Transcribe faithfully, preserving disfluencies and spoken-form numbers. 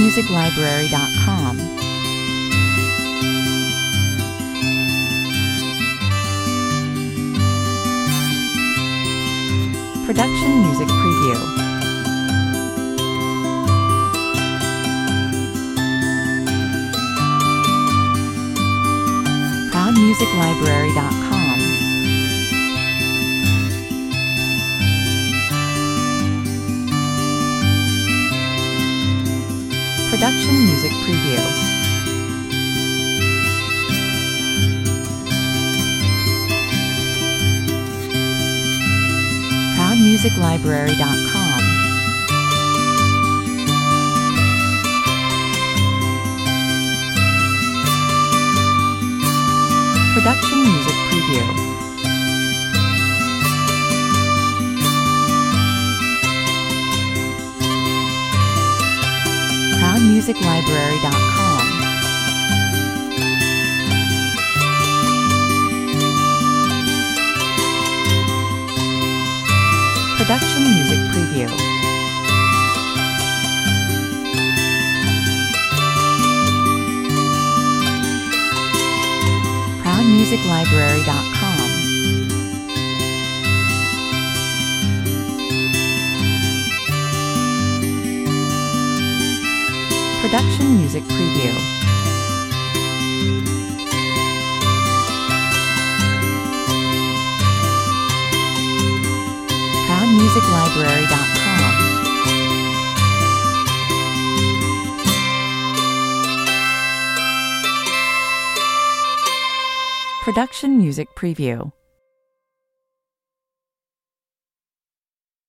music library dot com. Production Music Preview. proud music library dot com. Production Music Preview. proud music library dot com. Production Music Preview. proud music library dot com. Production Music Preview. proud music library dot com. Production Music Preview. proud music library dot com. Production Music Preview.